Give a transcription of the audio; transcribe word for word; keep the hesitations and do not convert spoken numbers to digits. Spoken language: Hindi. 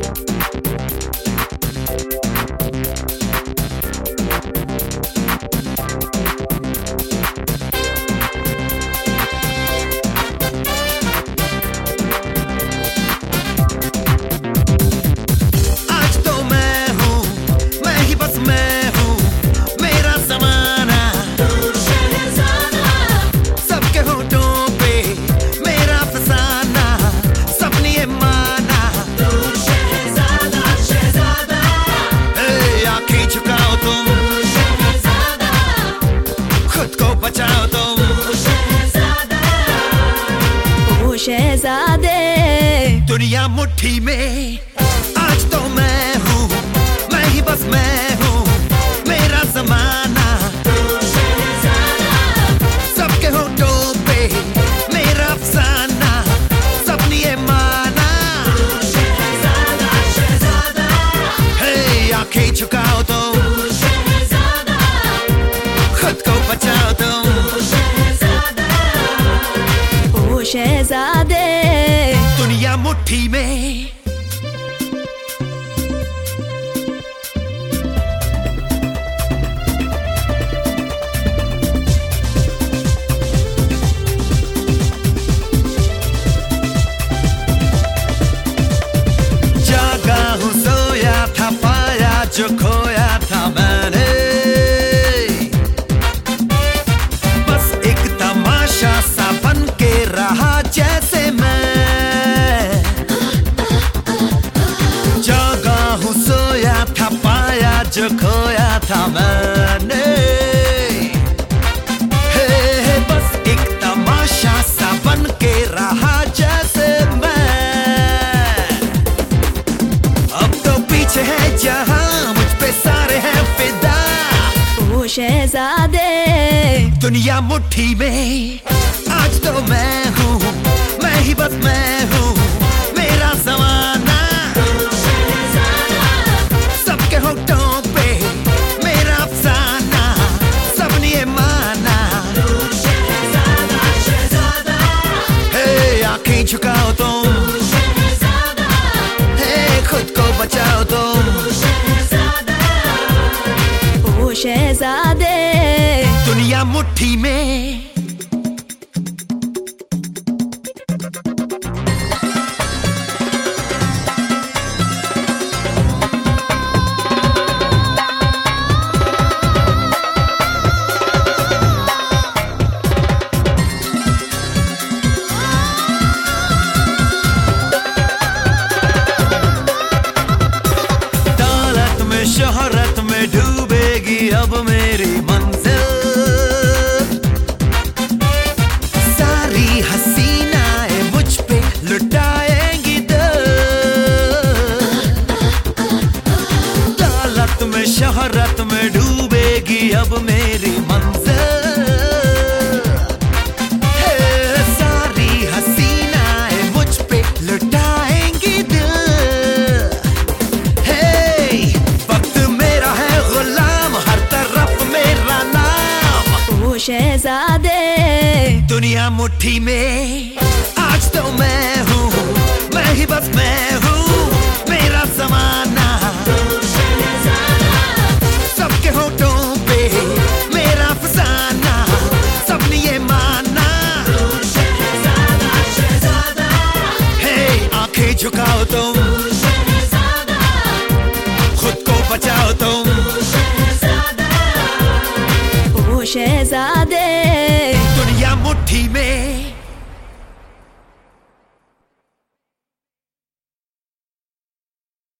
शहजादे दुनिया मुट्ठी में आज तो मैं हूँ, मैं ही बस मैं हूँ, मेरा जमाना सबके होठों पे मेरा अफसाना, सबने ये माना। हे आंखें झुकाओ तो खुद को बचाओ तो शहजादे दुनिया मुट्ठी में। जागा हूँ, सोया था, पाया जो खोया था मैंने, बस एक तमाशा सा बन के रहा जैसे मैं। जागा हूँ, सोया था, पाया जो खोया था मैंने, हे, हे, बस एक तमाशा सा बन के रहा जैसे मैं। अब तो पीछे है जहां, मुझ पे सारे हैं फिदा। ओ शहजादे दुनिया मुट्ठी में आज तो मैं हूँ, मैं ही बस मैं हूँ, मेरा ज़माना सबके होठों पे मेरा अफसाना, सबने ये माना। हे आंखें झुकाओ तुम, हे खुद को बचाओ तुम। ओ शहजादे दुनिया मुट्ठी में। शोहरत में डूबेगी अब मेरी मंजिल, सारी हसीनाएं मुझ पे लुटाएंगी दिल। दौलत में शोहरत में डूबेगी अब मेरी मंजिल, हे सारी हसीनाएं मुझ पे लुटाएंगी दिल। शहजादे दुनिया मुट्ठी में आज तो मैं हूँ, मैं ही बस मैं हूँ, मेरा ज़माना सबके होठों पे मेरा अफसाना, सबने ये माना। हे आंखें झुकाओ तुम, खुद को बचाओ तुम। शहजादे दुनिया मुट्ठी में।